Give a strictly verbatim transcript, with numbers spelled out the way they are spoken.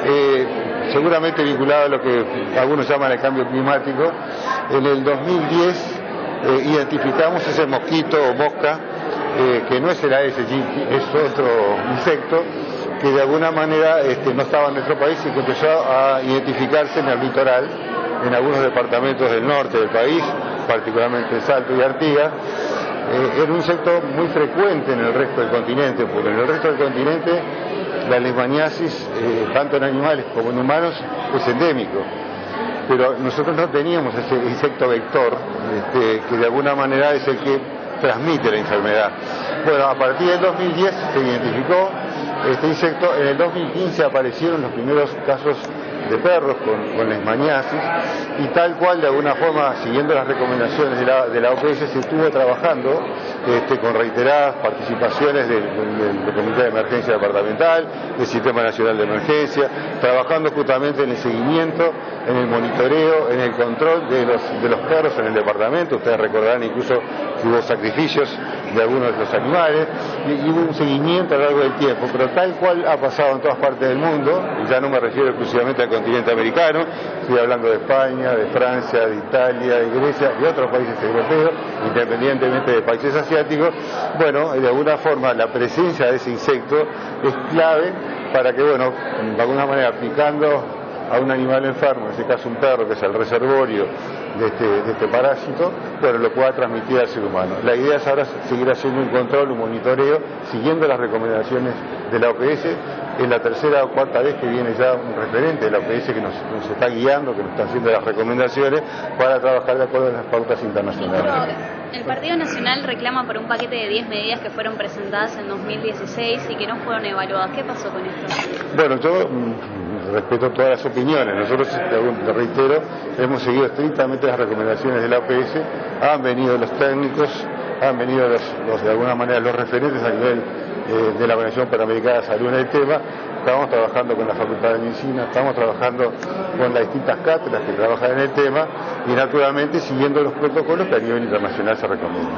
eh, seguramente vinculado a lo que algunos llaman el cambio climático. En el dos mil diez eh, identificamos ese mosquito o mosca, eh, que no es el Aedes aegypti, es otro insecto, que de alguna manera este, no estaba en nuestro país y que empezó a identificarse en el litoral, en algunos departamentos del norte del país, particularmente en Salto y Artigas. Eh, era un insecto muy frecuente en el resto del continente, porque en el resto del continente la leishmaniasis, eh, tanto en animales como en humanos, es endémico. Pero nosotros no teníamos ese insecto vector, este, que de alguna manera es el que transmite la enfermedad. Bueno, a partir del dos mil diez se identificó este insecto. En el dos mil quince aparecieron los primeros casos de perros con, con leishmaniasis, y tal cual, de alguna forma, siguiendo las recomendaciones de la, de la O P S, se estuvo trabajando este, con reiteradas participaciones del, del, del Comité de Emergencia Departamental, del Sistema Nacional de Emergencia, trabajando justamente en el seguimiento, en el monitoreo, en el control de los, de los perros en el departamento. Ustedes recordarán incluso que hubo sacrificios de algunos de los animales, y, y hubo un seguimiento a lo largo del tiempo, pero tal cual ha pasado en todas partes del mundo, y ya no me refiero exclusivamente al continente americano, estoy hablando de España, de Francia, de Italia, de Grecia y otros países europeos, independientemente de países asiáticos. Bueno, de alguna forma la presencia de ese insecto es clave para que, bueno, de alguna manera aplicando a un animal enfermo, en este caso un perro, que es el reservorio de este, de este parásito, bueno, lo pueda transmitir al ser humano. La idea es ahora seguir haciendo un control, un monitoreo, siguiendo las recomendaciones de la O P S. Es la tercera o cuarta vez que viene ya un referente de la O P S que nos, nos está guiando, que nos está haciendo las recomendaciones para trabajar de acuerdo a las pautas internacionales. El Partido Nacional reclama por un paquete de diez medidas que fueron presentadas en dos mil dieciséis y que no fueron evaluadas. ¿Qué pasó con esto? Bueno, yo respeto todas las opiniones. Nosotros, te reitero, hemos seguido estrictamente las recomendaciones de la O P S. Han venido los técnicos, han venido los, los de alguna manera los referentes a nivel eh, de la Organización Panamericana de Salud en el tema. Estamos trabajando con la Facultad de Medicina, estamos trabajando con las distintas cátedras que trabajan en el tema, y naturalmente siguiendo los protocolos que a nivel internacional se recomiendan.